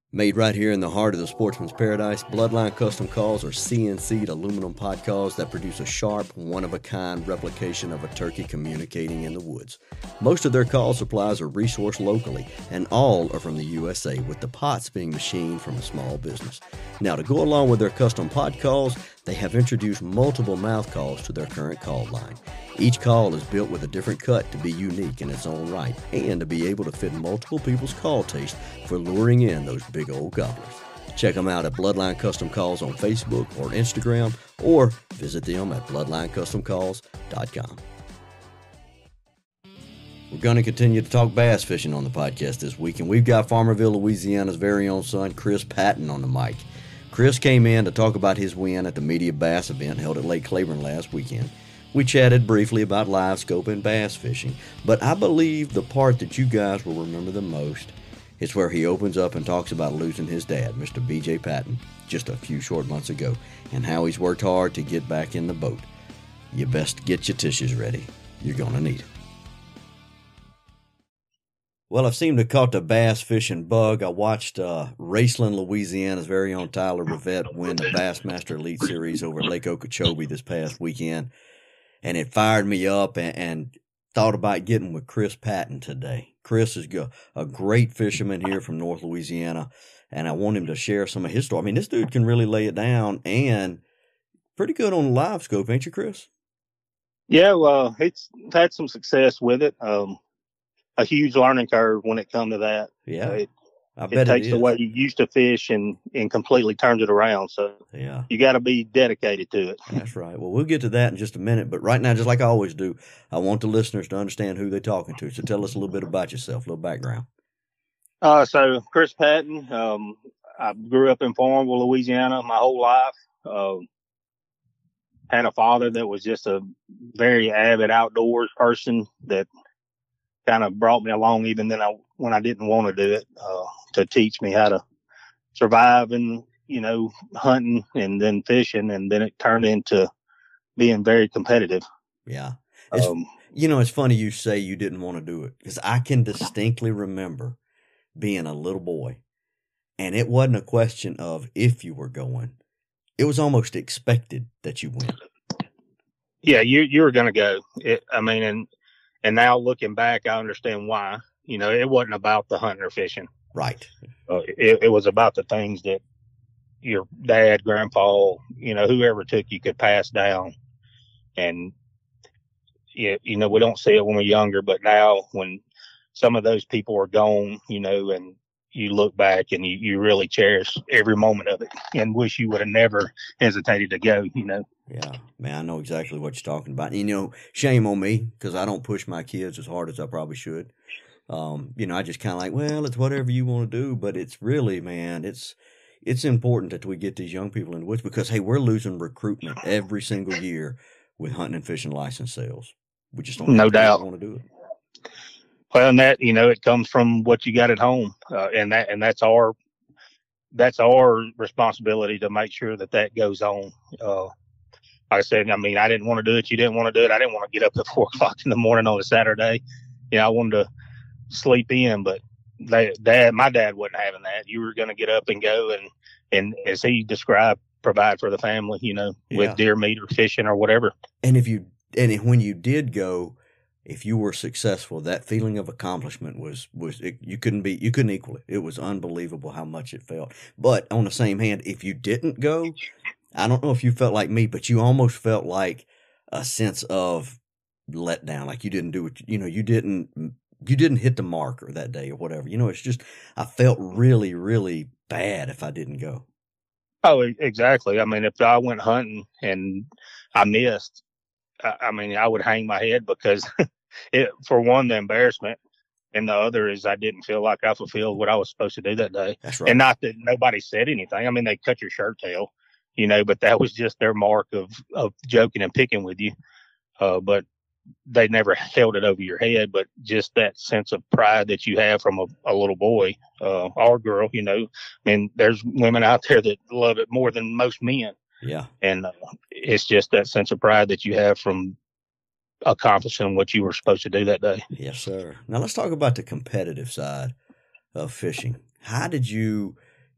Made right here in the heart of the sportsman's paradise, Bloodline Custom Calls are CNC'd aluminum pod calls that produce a sharp, one-of-a-kind replication of a turkey communicating in the woods. Most of their call supplies are resourced locally, and all are from the USA, with the pots being machined from a small business. Now, to go along with their custom pod calls, they have introduced multiple mouth calls to their current call line. Each call is built with a different cut to be unique in its own right and to be able to fit multiple people's call taste for luring in those big old gobblers. Check them out at Bloodline Custom Calls on Facebook or Instagram, or visit them at bloodlinecustomcalls.com. We're going to continue to talk bass fishing on the podcast this week, and we've got Farmerville, Louisiana's very own son, Chris Patton, on the mic. Chris came in to talk about his win at the Media Bass event held at Lake Claiborne last weekend. We chatted briefly about live scope and bass fishing, but I believe the part that you guys will remember the most is where he opens up and talks about losing his dad, Mr. B.J. Patton, just a few short months ago, and how he's worked hard to get back in the boat. You best get your tissues ready. You're going to need them. Well, I've seemed to have caught the bass fishing bug. I watched Raceland, Louisiana's very own Tyler Rivette win the Bassmaster Elite Series over at Lake Okeechobee this past weekend, and it fired me up and thought about getting with Chris Patton today. Chris is a great fisherman here from North Louisiana, and I want him to share some of his story. I mean, this dude can really lay it down, and pretty good on the live scope, ain't you, Chris? Yeah, well, it's had some success with it. A huge learning curve when it comes to that. Yeah, it takes the way you used to fish and completely turns it around. So yeah, you got to be dedicated to it. That's right. Well, we'll get to that in just a minute. But right now, just like I always do, I want the listeners to understand who they're talking to. So tell us a little bit about yourself, a little background. So Chris Patton, I grew up in Farmerville, Louisiana my whole life. Had a father that was just a very avid outdoors person that kind of brought me along even then when I didn't want to do it, to teach me how to survive and, hunting and then fishing. And then it turned into being very competitive. Yeah. It's funny you say you didn't want to do it, because I can distinctly remember being a little boy, and it wasn't a question of if you were going. It was almost expected that you went. Yeah, you were going to go. And now looking back, I understand why. It wasn't about the hunting or fishing. Right. It was about the things that your dad, grandpa, whoever took you could pass down. And, we don't see it when we're younger, but now when some of those people are gone, and you look back and you really cherish every moment of it and wish you would have never hesitated to go, Yeah, man, I know exactly what you're talking about. Shame on me, because I don't push my kids as hard as I probably should. I just kind of like, well, it's whatever you want to do, but it's really, man, it's important that we get these young people in the woods, because, hey, we're losing recruitment every single year with hunting and fishing license sales. We just don't want to do it. Well, and that, it comes from what you got at home, and that's our responsibility to make sure that goes on. Like I said, I didn't want to do it. You didn't want to do it. I didn't want to get up at 4 o'clock in the morning on a Saturday. I wanted to sleep in, but my dad wasn't having that. You were going to get up and go and as he described, provide for the family, with deer meat or fishing or whatever. And when you did go, if you were successful, that feeling of accomplishment you couldn't equal it. It was unbelievable how much it felt. But on the same hand, if you didn't go, I don't know if you felt like me, but you almost felt like a sense of letdown, like you didn't do it. You didn't hit the marker that day or whatever. It's just, I felt really, really bad if I didn't go. Oh, exactly. If I went hunting and I missed, I would hang my head, because for one, the embarrassment, and the other is I didn't feel like I fulfilled what I was supposed to do that day. That's right. And not that nobody said anything. They cut your shirt tail, but that was just their mark of joking and picking with you. But they never held it over your head, but just that sense of pride that you have from a little boy, or girl, and there's women out there that love it more than most men. Yeah. And it's just that sense of pride that you have from accomplishing what you were supposed to do that day. Yes, sir. Now let's talk about the competitive side of fishing. How did you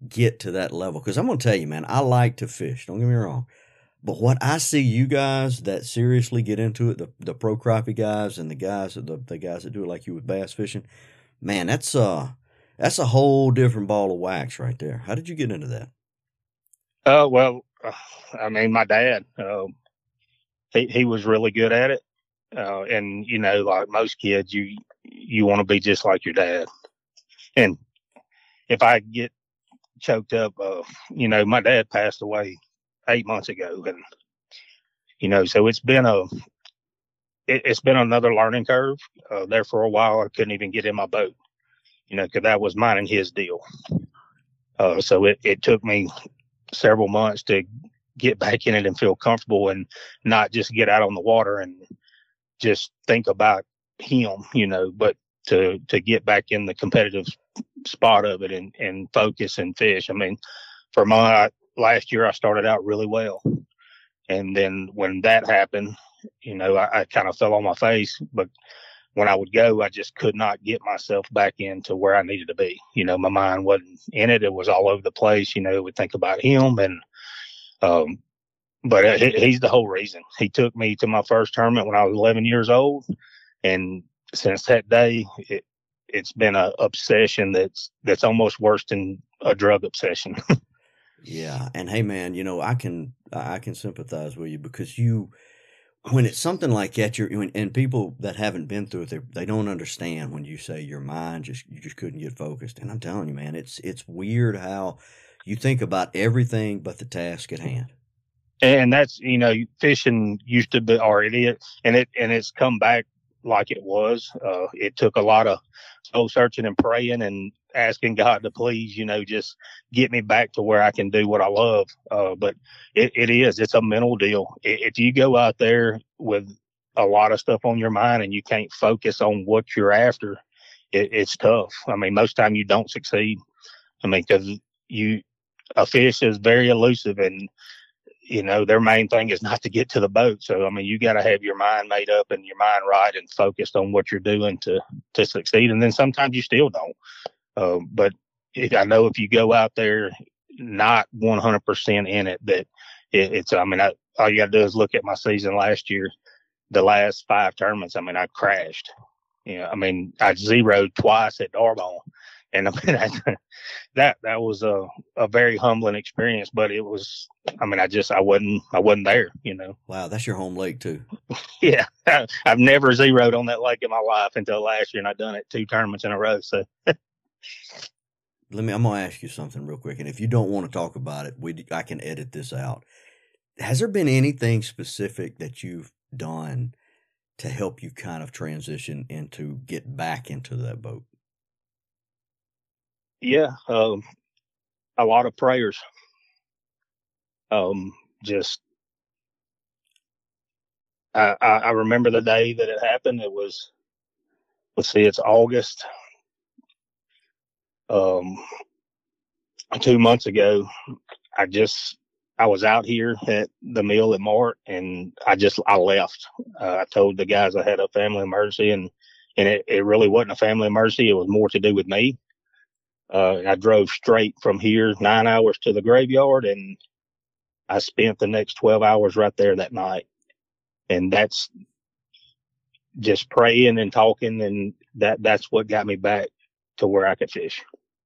get to that level? Because I'm going to tell you, man, I like to fish. Don't get me wrong. But what I see you guys that seriously get into it, the pro crappie guys and the guys that do it like you with bass fishing, man, that's a whole different ball of wax right there. How did you get into that? Well, I mean, my dad, he was really good at it. And you know, like most kids, you want to be just like your dad. And if I get choked up, you know, my dad passed away 8 months ago, and you know, so it's been another learning curve. There for a while, I couldn't even get in my boat, you know, because that was mine and his deal. So it took me several months to get back in it and feel comfortable, and not just get out on the water and just think about him, you know, but to get back in the competitive spot of it and focus and fish. I mean, for last year, I started out really well. And then when that happened, you know, I kind of fell on my face. But when I would go, I just could not get myself back into where I needed to be. You know, my mind wasn't in it. It was all over the place. You know, it would think about him. And, but he's the whole reason. He took me to my first tournament when I was 11 years old. And since that day, it's been an obsession that's almost worse than a drug obsession. Yeah, and hey, man, you know, I can sympathize with you, because when it's something like that, and people that haven't been through it, they don't understand when you say your mind you just couldn't get focused. And I'm telling you, man, it's weird how you think about everything but the task at hand. And that's, you know, fishing used to be, or it is, and it's come back like it was. It took a lot of soul searching and praying and asking God to please, you know, just get me back to where I can do what I love. But it's a mental deal. If you go out there with a lot of stuff on your mind and you can't focus on what you're after, it's tough. I mean, most time you don't succeed. I mean, because a fish is very elusive, and you know, their main thing is not to get to the boat. So, I mean, you got to have your mind made up and your mind right and focused on what you're doing to succeed. And then sometimes you still don't. But I know if you go out there not 100% in it, that all you got to do is look at my season last year. The last 5 tournaments, I mean, I crashed. You know, I mean, I zeroed twice at Darbone. And I mean, that was a very humbling experience, but it was, I mean, I wasn't there, you know. Wow. That's your home lake too. Yeah. I've never zeroed on that lake in my life until last year, and I've done it 2 tournaments in a row. So I'm going to ask you something real quick. And if you don't want to talk about it, I can edit this out. Has there been anything specific that you've done to help you kind of transition into get back into that boat? Yeah, a lot of prayers. Just I remember the day that it happened. It was, it's August. 2 months ago, I was out here at the mill at Mart, and I left. I told the guys I had a family emergency, and it really wasn't a family emergency. It was more to do with me. I drove straight from here 9 hours to the graveyard, and I spent the next 12 hours right there that night. And that's just praying and talking, and that's what got me back to where I could fish.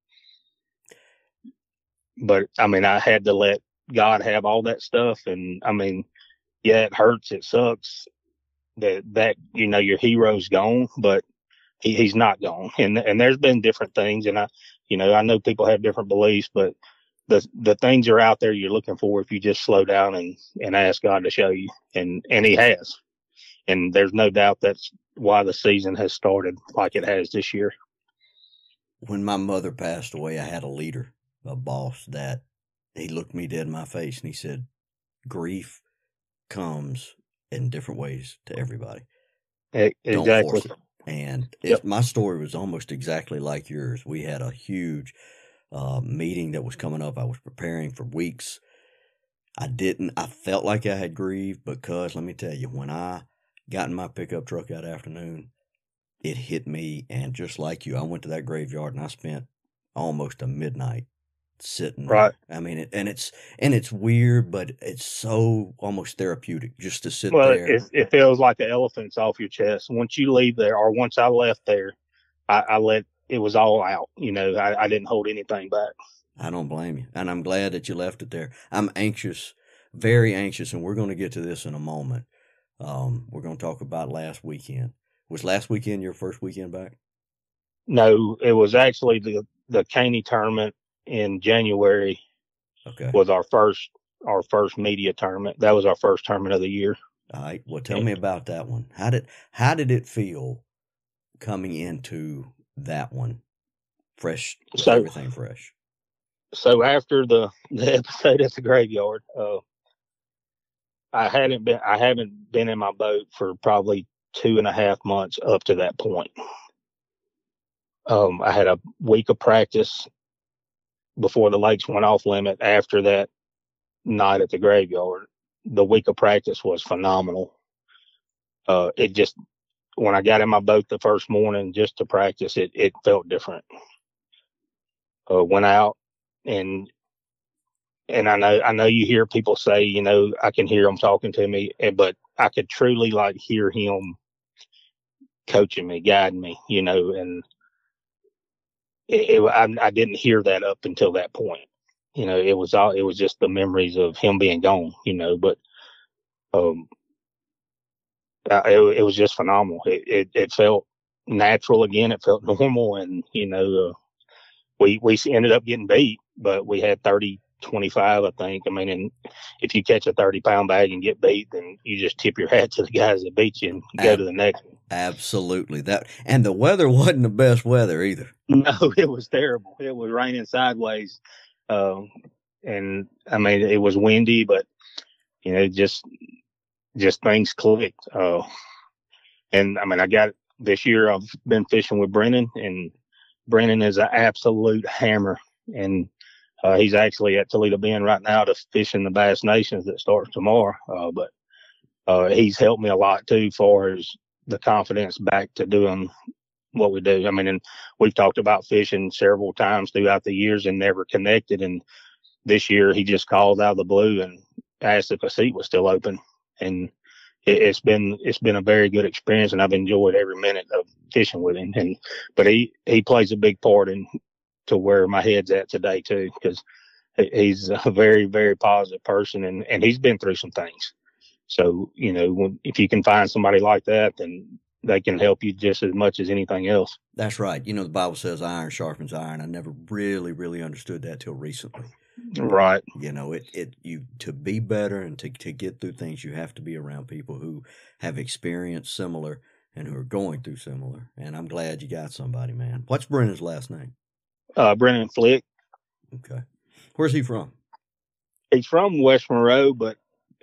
But I mean, I had to let God have all that stuff. And I mean, yeah, it hurts. It sucks that, you know, your hero's gone, but he's not gone. And there's been different things. And I know people have different beliefs, but the things are out there you're looking for if you just slow down and ask God to show you. And he has. And there's no doubt that's why the season has started like it has this year. When my mother passed away, I had a leader, a boss, that he looked me dead in my face and he said, grief comes in different ways to everybody. Exactly. Don't force it. And my story was almost exactly like yours. We had a huge meeting that was coming up. I was preparing for weeks. I felt like I had grieved, because let me tell you, when I got in my pickup truck that afternoon, it hit me. And just like you, I went to that graveyard and I spent almost a midnight sitting Right. there. I mean, it's weird, but it's so almost therapeutic just to sit Well, there. it feels like the elephant's off your chest. Once you leave there, or once I left there, I let it was all out. I didn't hold anything back. I don't blame you, and I'm glad that you left it there. I'm anxious, very anxious, and we're going to get to this in a moment. We're going to talk about last weekend. Was last weekend your first weekend back? No, it was actually the Caney tournament in January. Okay. Was our first media tournament. That was our first tournament of the year. All right. Well, tell me about that one. How did it feel coming into that one, fresh, with everything fresh? So after the episode at the graveyard, I haven't been in my boat for probably 2.5 months up to that point. I had a week of practice before the lakes went off limit. After that night at the graveyard, the week of practice was phenomenal. It just, when I got in my boat the first morning just to practice, it felt different. Went out and I know you hear people say, I can hear him talking to me, but I could truly hear him coaching me, guiding me, and I didn't hear that up until that point. It was just the memories of him being gone, but, it was just phenomenal. It felt natural again. It felt normal. And, we ended up getting beat, but we had 30-25, I think. I mean, and if you catch a 30-pound bag and get beat, then you just tip your hat to the guys that beat you and go to the next one. Absolutely. And the weather wasn't the best weather either. No, it was terrible. It was raining sideways. And I mean, it was windy, but, just things clicked. And I mean, this year I've been fishing with Brennan, and Brennan is an absolute hammer. And he's actually at Toledo Bend right now to fish in the Bass Nations that starts tomorrow. But he's helped me a lot too, far as the confidence back to doing what we do. I mean, and we've talked about fishing several times throughout the years and never connected. And this year he just called out of the blue and asked if a seat was still open. And it's been a very good experience, and I've enjoyed every minute of fishing with him. But he plays a big part in to where my head's at today too, because he's a very, very positive person, and he's been through some things. So, if you can find somebody like that, then they can help you just as much as anything else. That's right. The Bible says iron sharpens iron. I never really, really understood that till recently. Right. You to be better and to get through things, you have to be around people who have experienced similar and who are going through similar. And I'm glad you got somebody, man. What's Brennan's last name? Brennan Flick. Okay. Where's he from? He's from West Monroe, but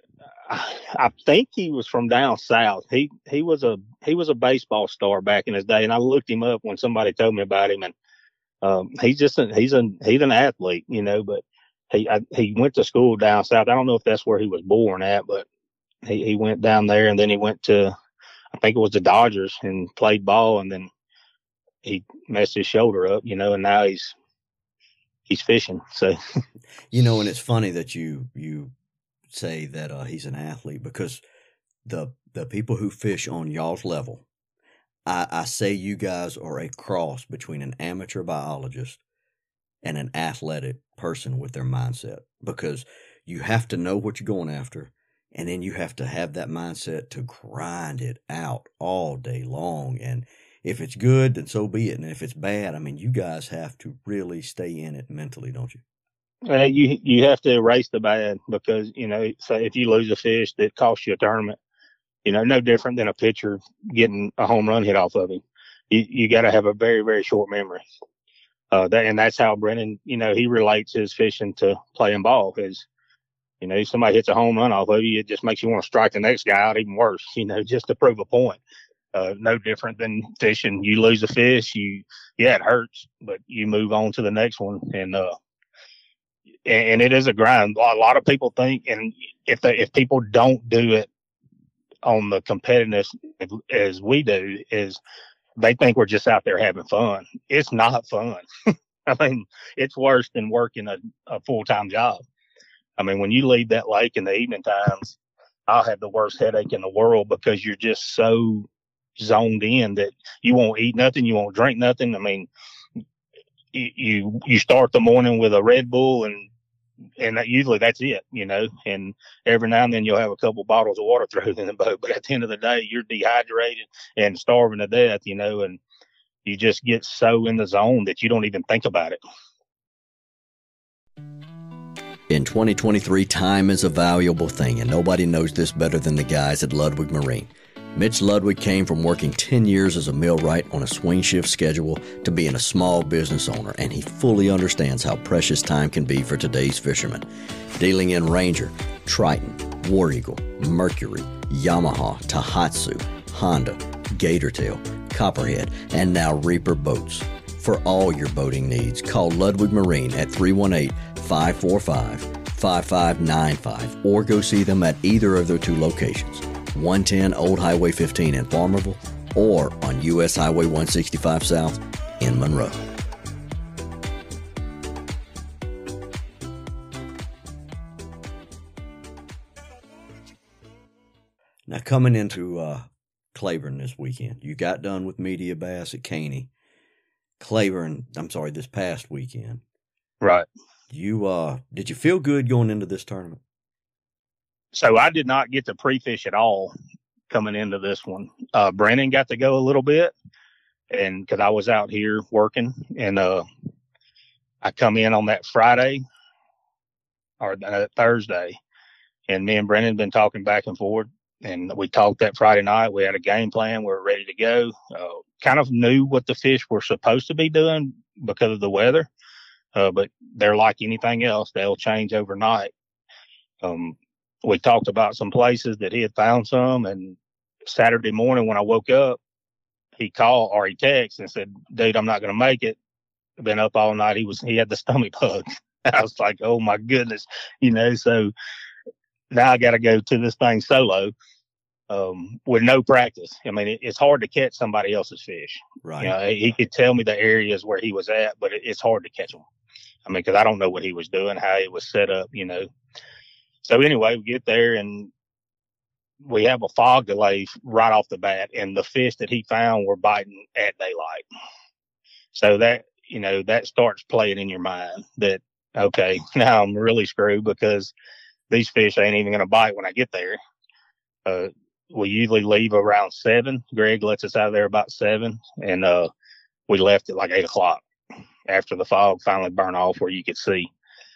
I think he was from down south. He was a baseball star back in his day, and I looked him up when somebody told me about him, and he's an athlete, but he went to school down south. I don't know if that's where he was born at, but he went down there, and then he went to, I think it was the Dodgers, and played ball, and then he messed his shoulder up, and now he's fishing. So, and it's funny that you say that he's an athlete, because the people who fish on y'all's level, I say you guys are a cross between an amateur biologist and an athletic person with their mindset, because you have to know what you're going after, and then you have to have that mindset to grind it out all day long. And if it's good, then so be it. And if it's bad, I mean, you guys have to really stay in it mentally, don't you? You have to erase the bad, because, say if you lose a fish that costs you a tournament, no different than a pitcher getting a home run hit off of him. You got to have a very, very short memory. And that's how Brennan, he relates his fishing to playing ball. Is, if somebody hits a home run off of you, it just makes you want to strike the next guy out even worse, just to prove a point. No different than fishing. You lose a fish, it hurts, but you move on to the next one. And it is a grind. A lot of people think, and if people don't do it on the competitiveness as we do, is they think we're just out there having fun. It's not fun. I mean, it's worse than working a full-time job. I mean, when you leave that lake in the evening times, I'll have the worst headache in the world because you're just so zoned in that you won't eat nothing, you won't drink nothing. I mean, you start the morning with a Red Bull and usually that's it, and every now and then you'll have a couple bottles of water thrown in the boat. But at the end of the day, you're dehydrated and starving to death, and you just get so in the zone that you don't even think about it. In 2023, time is a valuable thing, and nobody knows this better than the guys at Ludwig Marine. Mitch Ludwig came from working 10 years as a millwright on a swing shift schedule to being a small business owner, and he fully understands how precious time can be for today's fishermen. Dealing in Ranger, Triton, War Eagle, Mercury, Yamaha, Tohatsu, Honda, Gatortail, Copperhead, and now Reaper boats. For all your boating needs, call Ludwig Marine at 318-545-5595 or go see them at either of their two locations, 110 Old Highway 15 in Farmerville or on U.S. Highway 165 South in Monroe. Now, coming into Claiborne this weekend, you got done with media bass at Caney. This past weekend. Right. Did you feel good going into this tournament? So I did not get to pre-fish at all coming into this one. Brennan got to go a little bit, and because I was out here working, and I come in on that Friday or Thursday, and me and Brennan had been talking back and forth, and we talked that Friday night. We had a game plan. We were ready to go. Kind of knew what the fish were supposed to be doing because of the weather, but they're like anything else. They'll change overnight. We talked about some places that he had found some, and Saturday morning when I woke up, he called or he texted and said, "Dude, I'm not going to make it. I've been up all night." He had the stomach bug. I was like, "Oh my goodness," so now I got to go to this thing solo, with no practice. I mean, it's hard to catch somebody else's fish. Right. He could tell me the areas where he was at, but it's hard to catch them. I mean, because I don't know what he was doing, how he was set up, So anyway, we get there and we have a fog delay right off the bat, and the fish that he found were biting at daylight. So that starts playing in your mind that, okay, now I'm really screwed because these fish ain't even going to bite when I get there. We usually leave around 7. Greg lets us out of there about 7, and we left at like 8 o'clock after the fog finally burned off where you could see.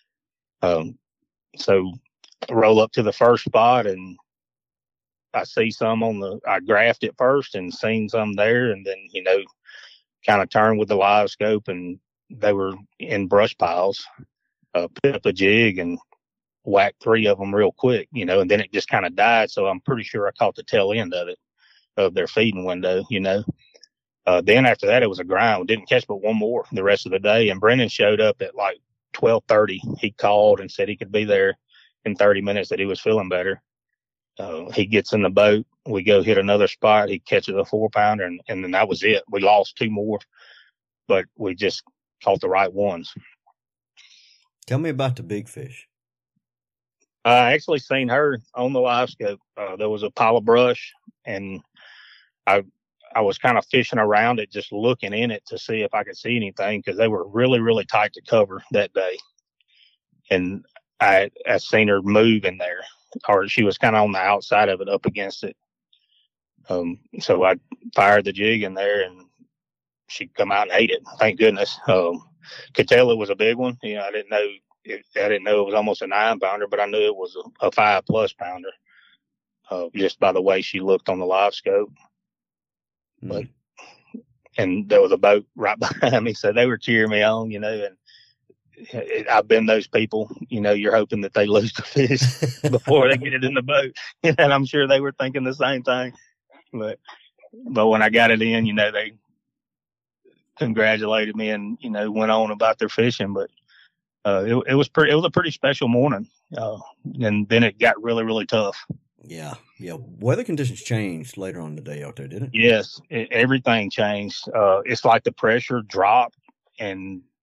So I roll up to the first spot, and I see some I graphed it first and seen some there, and then, kind of turned with the live scope, and they were in brush piles. Put up a jig and whacked 3 of them real quick, and then it just kind of died. So I'm pretty sure I caught the tail end of it, of their feeding window, Then after that, it was a grind. We didn't catch but one more the rest of the day. And Brennan showed up at like 12:30. He called and said he could be there in 30 minutes, that he was feeling better. He gets in the boat. We go hit another spot. He catches a 4-pounder, and then that was it. We lost 2 more, but we just caught the right ones. Tell me about the big fish. I actually seen her on the live scope. There was a pile of brush, and I was kind of fishing around it, just looking in it to see if I could see anything, because they were really, really tight to cover that day. And I seen her move in there, or she was kind of on the outside of it, up against it. So I fired the jig in there, and she come out and ate it. Thank goodness. Could tell it was a big one. I didn't know it was almost a 9-pounder, but I knew it was a 5+ pounder, just by the way she looked on the live scope. But and there was a boat right behind me, so they were cheering me on, and I've been those people, you're hoping that they lose the fish before they get it in the boat. And I'm sure they were thinking the same thing. But when I got it in, they congratulated me and, went on about their fishing. But it was a pretty special morning. And then it got really, really tough. Yeah. Weather conditions changed later on in the day out there, didn't it? Yes, everything changed. It's like the pressure dropped, and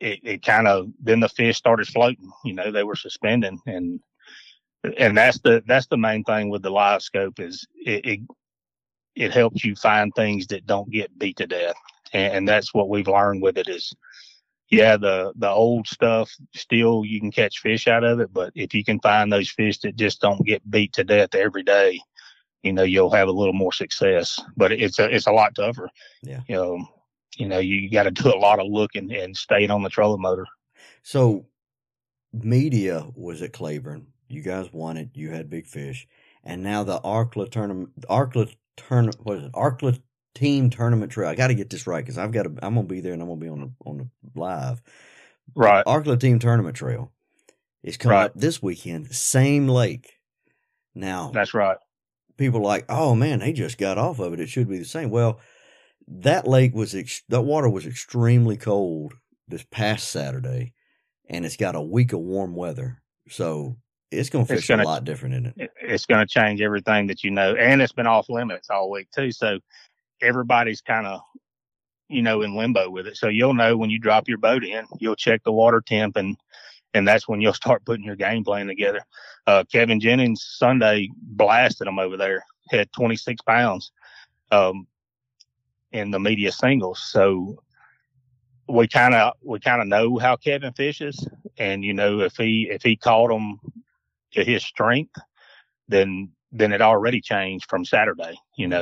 it kind of, then the fish started floating, they were suspending, and that's the main thing with the live scope is it helps you find things that don't get beat to death. And that's what we've learned with it is, yeah, the old stuff, still you can catch fish out of it, but if you can find those fish that just don't get beat to death every day, you'll have a little more success. But it's a lot tougher. Yeah. You got to do a lot of looking and staying on the trolling motor. So media was at Claiborne. You guys won it. You had big fish. And now the Arkla team tournament trail. I got to get this right because I'm going to be there and I'm going to be on the live. Right. Arkla team tournament trail is coming up this weekend. Same lake. Now. That's right. People are like, oh man, they just got off of it. It should be the same. Well, that lake that water was extremely cold this past Saturday, and it's got a week of warm weather. So it's going to fish a lot different, isn't it? It's going to change everything that and it's been off limits all week too. So everybody's kind of, in limbo with it. So you'll know when you drop your boat in, you'll check the water temp, and that's when you'll start putting your game plan together. Kevin Jennings Sunday blasted them over there, had 26 pounds in the media singles. So we kind of know how Kevin fishes, and if he caught them to his strength, then it already changed from Saturday,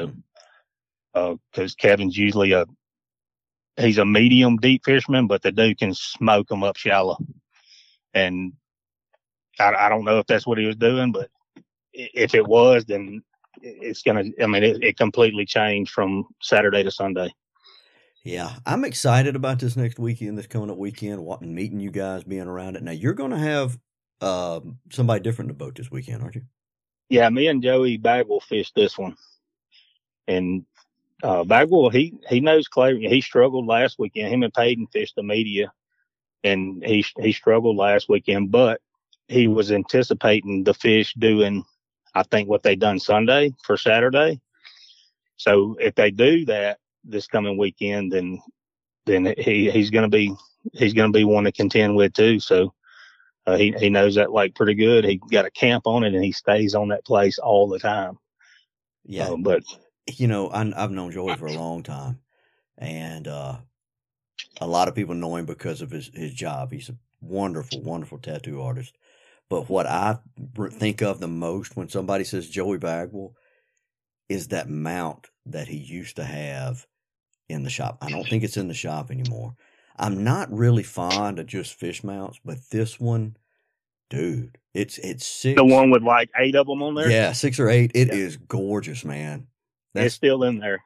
because Kevin's usually he's a medium deep fisherman, but the dude can smoke them up shallow. And I don't know if that's what he was doing, but if it was, then it's it completely changed from Saturday to Sunday. Yeah, I'm excited about this next weekend, this coming up weekend, meeting you guys, being around it. Now, you're going to have somebody different in the boat this weekend, aren't you? Yeah, me and Joey Bagwell fished this one. And Bagwell, he knows Claiborne. He struggled last weekend. Him and Payton fished the media, and he struggled last weekend, but he was anticipating the fish doing, I think, what they done Sunday for Saturday. So if they do that this coming weekend, then he's going to be one to contend with too. So he knows that lake pretty good. He got a camp on it, and he stays on that place all the time. Yeah, but I've known Joey for a long time, and a lot of people know him because of his job. He's a wonderful, wonderful tattoo artist. But what I think of the most when somebody says Joey Bagwell is that mount that he used to have in the shop. I don't think it's in the shop anymore. I'm not really fond of just fish mounts, but this one, dude, it's 6. The one with like 8 of them on there? Yeah, 6 or 8. It is gorgeous, man. It's still in there.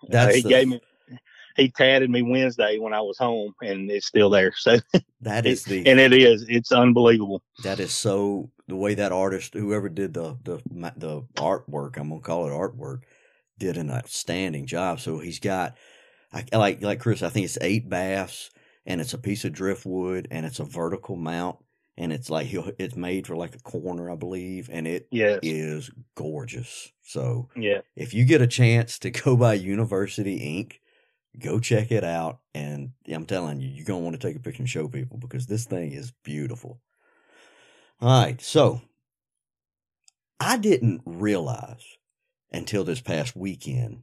He tatted me Wednesday when I was home, and it's still there. So it's unbelievable. That is so, the way that artist, whoever did the artwork, I'm gonna call it artwork, did an outstanding job. So he's got, like Chris, I think it's 8 bass, and it's a piece of driftwood, and it's a vertical mount, and it's like it's made for like a corner, I believe, and it is gorgeous. So if you get a chance to go by University Inc., go check it out, and I'm telling you, you're going to want to take a picture and show people because this thing is beautiful. All right, so I didn't realize until this past weekend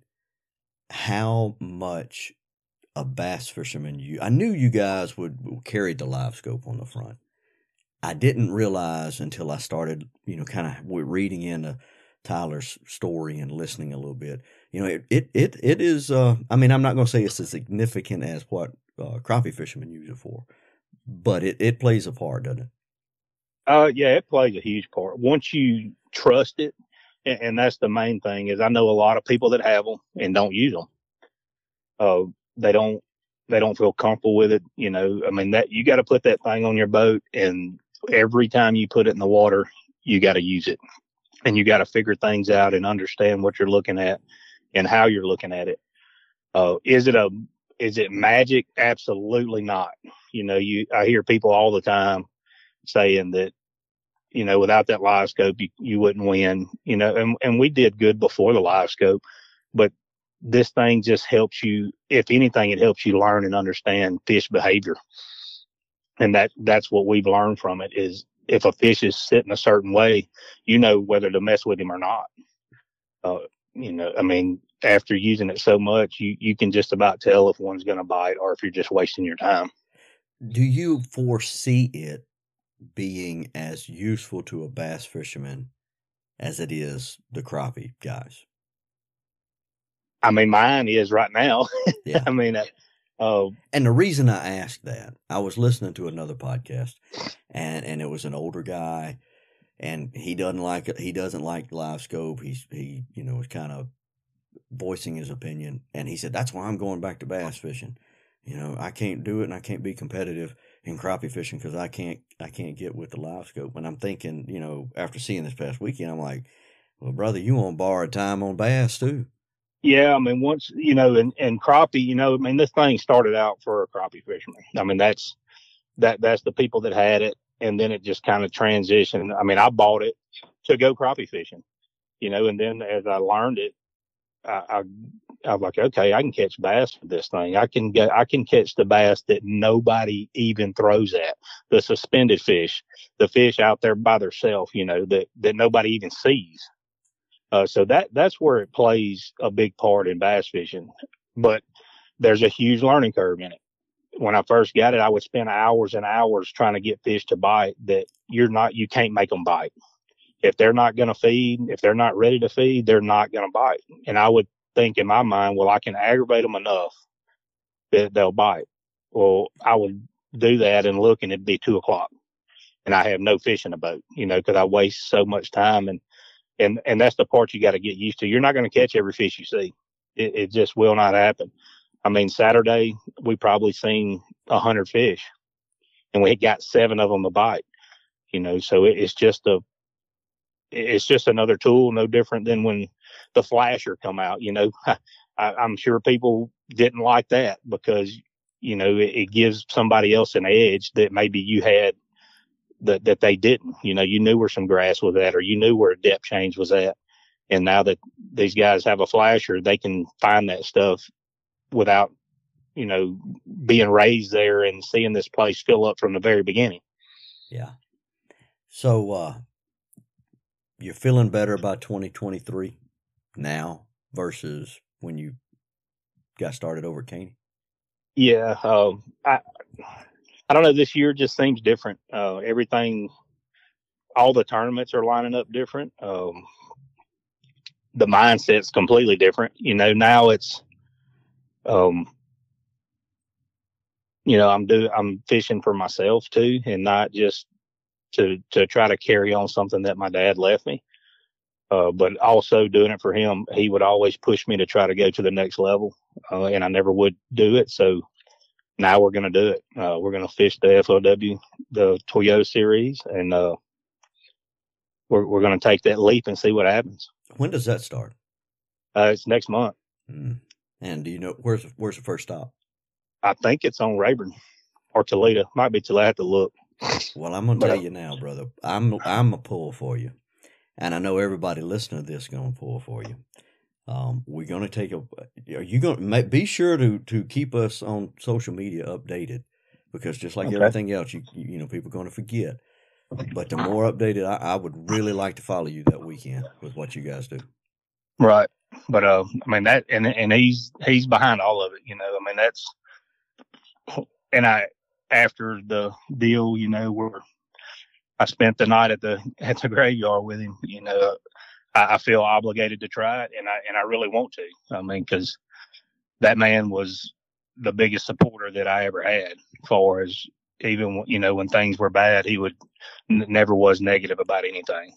how much a bass fisherman I knew you guys would carry the live scope on the front. I didn't realize until I started, kind of reading into Tyler's story and listening a little bit. It is, I'm not going to say it's as significant as what crappie fishermen use it for, but it plays a part, doesn't it? Yeah, it plays a huge part. Once you trust it, and that's the main thing, is I know a lot of people that have them and don't use them. They don't feel comfortable with it. That you got to put that thing on your boat, and every time you put it in the water, you got to use it, and you got to figure things out and understand what you're looking at and how you're looking at it. Is it magic? Absolutely not. I hear people all the time saying that, without that live scope, you wouldn't win, and we did good before the live scope, but this thing just helps you. If anything, it helps you learn and understand fish behavior. And that's what we've learned from it is if a fish is sitting a certain way, you know whether to mess with him or not. Uh, I mean, after using it so much, you can just about tell if one's going to bite or if you're just wasting your time. Do you foresee it being as useful to a bass fisherman as it is the crappie guys? I mean, mine is right now. Yeah. I mean, and the reason I asked that, I was listening to another podcast, and it was an older guy, and he doesn't like live scope. He was kind of voicing his opinion, and he said that's why I'm going back to bass fishing. I can't do it, and I can't be competitive in crappie fishing because I can't get with the live scope. And I'm thinking, after seeing this past weekend, I'm like, well, brother, you want borrowed time on bass too? Yeah, I mean, once, and crappie, I mean, this thing started out for a crappie fisherman. I mean, that's the people that had it. And then it just kind of transitioned. I mean, I bought it to go crappie fishing, and then as I learned it, I was like, okay, I can catch bass with this thing. I can catch the bass that nobody even throws at, the suspended fish, the fish out there by themselves, that nobody even sees. So that's where it plays a big part in bass fishing, but there's a huge learning curve in it. When I first got it, I would spend hours and hours trying to get fish to bite that you can't make them bite. If they're not going to feed, if they're not ready to feed, they're not going to bite. And I would think in my mind, well, I can aggravate them enough that they'll bite. Well, I would do that and look, and it'd be 2:00 and I have no fish in the boat, because I waste so much time. And that's the part you got to get used to. You're not going to catch every fish you see. It just will not happen. I mean, Saturday, we probably seen 100 fish, and we got 7 of them to bite, so it's just another tool, no different than when the flasher come out. I'm sure people didn't like that because, it gives somebody else an edge that maybe you had that they didn't. You knew where some grass was at, or you knew where a depth change was at. And now that these guys have a flasher, they can find that stuff without, being raised there and seeing this place fill up from the very beginning. Yeah. So, you're feeling better about 2023 now versus when you got started over at Caney? Yeah. I don't know. This year just seems different. Everything, all the tournaments are lining up different. The mindset's completely different. Now it's, I'm fishing for myself too, and not just to try to carry on something that my dad left me. But also doing it for him. He would always push me to try to go to the next level, and I never would do it. So now we're going to do it. We're going to fish the FOW, the Toyota series, and we're going to take that leap and see what happens. When does that start? It's next month. And do you know where's the first stop? I think it's on Rayburn or Toledo. Might be Toledo. I have to look. Well, I'm going to tell you now, brother. I'm a pull for you, and I know everybody listening to this is going to pull for you. We're going to take are you going to be sure to keep us on social media updated, because just like everything else, people are going to forget. But the more updated, I would really like to follow you that weekend with what you guys do. Right. But, I mean, that, and he's behind all of it, I mean, that's, and after the deal, where I spent the night at the graveyard with him, I feel obligated to try it, and I really want to. I mean, because that man was the biggest supporter that I ever had. As far as even when things were bad, he would never was negative about anything.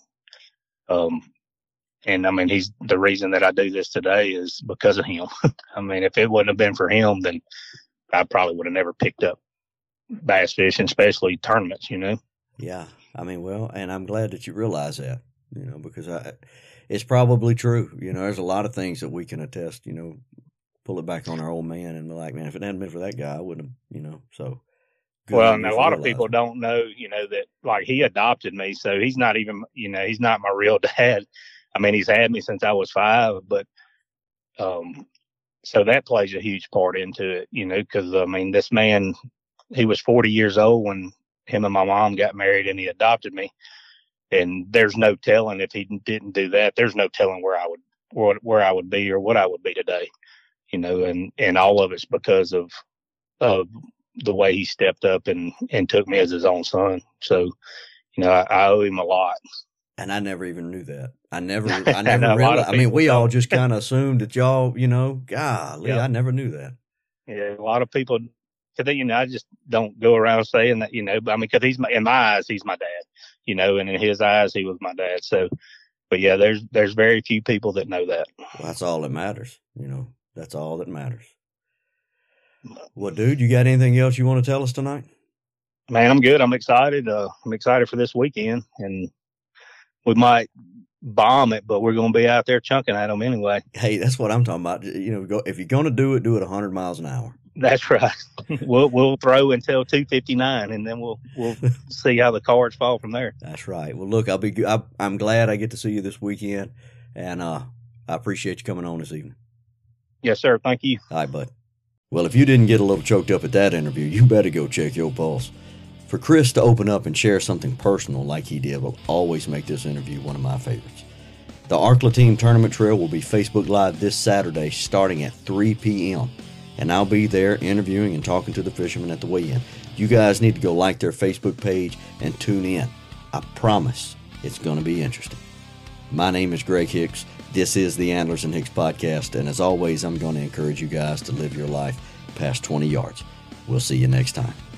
And I mean, he's the reason that I do this today is because of him. I mean, if it wouldn't have been for him, then I probably would have never picked up bass fishing, especially tournaments. Yeah, I mean, well, and I'm glad that you realize that. Because it's probably true. There's a lot of things that we can attest, pull it back on our old man and be like, man, if it hadn't been for that guy, I wouldn't have, so. Well, and a lot of people don't know, that like he adopted me. So he's not even, he's not my real dad. I mean, he's had me since I was 5, but, so that plays a huge part into it, because I mean, this man he was 40 years old when him and my mom got married, and he adopted me. And there's no telling if he didn't do that. There's no telling where I would be or what I would be today, and all of it's because of the way he stepped up and took me as his own son. So, I owe him a lot. And I never even knew that. I never realized. I mean, we all just kind of assumed that y'all, golly, I never knew that. Yeah, a lot of people, because I just don't go around saying that, because in my eyes, he's my dad, and in his eyes, he was my dad. So, but yeah, there's very few people that know that. Well, that's all that matters. That's all that matters. Well, dude, you got anything else you want to tell us tonight? Man, I'm good. I'm excited. I'm excited for this weekend, and we might bomb it, but we're going to be out there chunking at them anyway. Hey, that's what I'm talking about. If you're going to do it 100 miles an hour. That's right. We'll throw until 259, and then we'll see how the cards fall from there. That's right. Well, look, I'm glad I get to see you this weekend, and I appreciate you coming on this evening. Yes, sir. Thank you. All right, bud. Well, if you didn't get a little choked up at that interview, you better go check your pulse. For Chris to open up and share something personal like he did will always make this interview one of my favorites. The ARCLA Team Tournament Trail will be Facebook Live this Saturday starting at 3 p.m., and I'll be there interviewing and talking to the fishermen at the weigh-in. You guys need to go like their Facebook page and tune in. I promise it's going to be interesting. My name is Greg Hicks. This is the Antlers and Hicks podcast, and as always, I'm going to encourage you guys to live your life past 20 yards. We'll see you next time.